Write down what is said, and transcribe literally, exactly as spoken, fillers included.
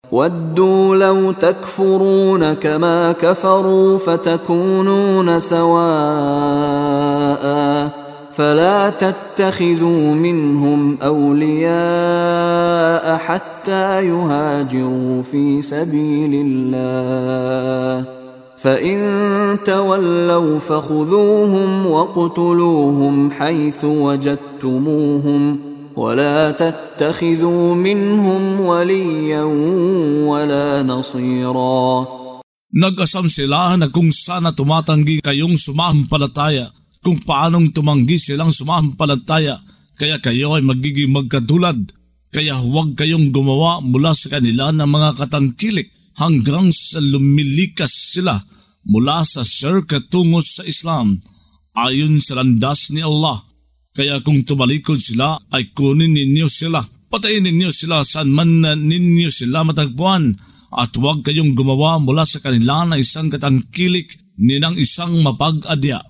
وَدُّوا لَوْ تَكْفُرُونَ كَمَا كَفَرُوا فَتَكُونُونَ سَوَاءً فَلَا تَتَّخِذُوا مِنْهُمْ أَوْلِيَاءَ حَتَّى يُهَاجِرُوا فِي سَبِيلِ اللَّهِ فَإِن تَوَلَّوْا فَخُذُوهُمْ وَاقْتُلُوهُمْ حَيْثُ وَجَدتُّمُوهُمْ وَلَا تَتَّخِذُوا مِنْهُمْ وَلِيًّا وَلَا نَصِيرًا. Nag-asam sila na kung sana tumatanggi kayong sumasampalataya, kung paanong tumanggi silang sumasampalataya, kaya kayo ay magiging magkatulad. Kaya huwag kayong gumawa mula sa kanila ng mga katangkilik hanggang sa lumilikas sila mula sa sirka tungo sa Islam ayon sa landas ni Allah. Kaya kung tumalikod sila ay kunin ninyo sila, patayin ninyo sila saan man ninyo sila matagpuan, at huwag kayong gumawa mula sa kanila na isang katangkilik ninang isang mapag-adya.